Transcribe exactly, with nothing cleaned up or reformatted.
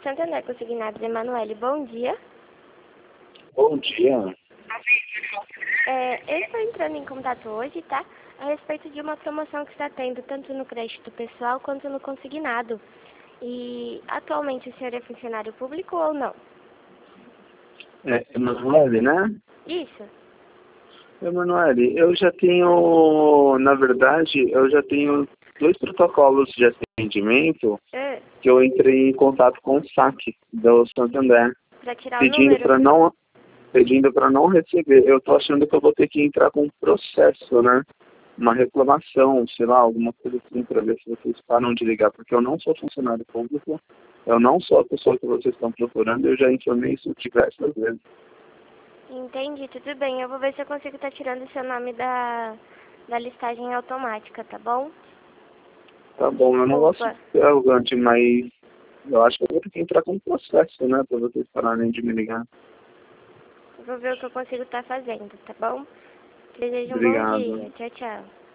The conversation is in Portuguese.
Santander Consignados, Emanuele, bom dia. Bom dia. É, eu estou entrando em contato hoje, tá? A respeito de uma promoção que está tendo tanto no crédito pessoal quanto no consignado. E atualmente o senhor é funcionário público ou não? É, Emanuele, né? Isso. Emanuele, eu já tenho, na verdade, eu já tenho dois protocolos de atendimento É, que eu entrei em contato com o saque do Santander, para tirar o pedindo número. para não, pedindo para não receber. Eu tô achando que eu vou ter que entrar com um processo, né? Uma reclamação, sei lá, alguma coisa assim, para ver se vocês param de ligar, porque eu não sou funcionário público, eu não sou a pessoa que vocês estão procurando, eu já informei isso diversas vezes. Entendi, tudo bem. Eu vou ver se eu consigo estar tirando o seu nome da, da listagem automática, tá bom? Tá bom, eu não gosto Desculpa. de ser arrogante, mas eu acho que eu vou ter que entrar com um processo, né, para vocês pararem de me ligar. Eu vou ver o que eu consigo estar fazendo, tá bom? Desejo um bom Obrigado. dia. Tchau, tchau.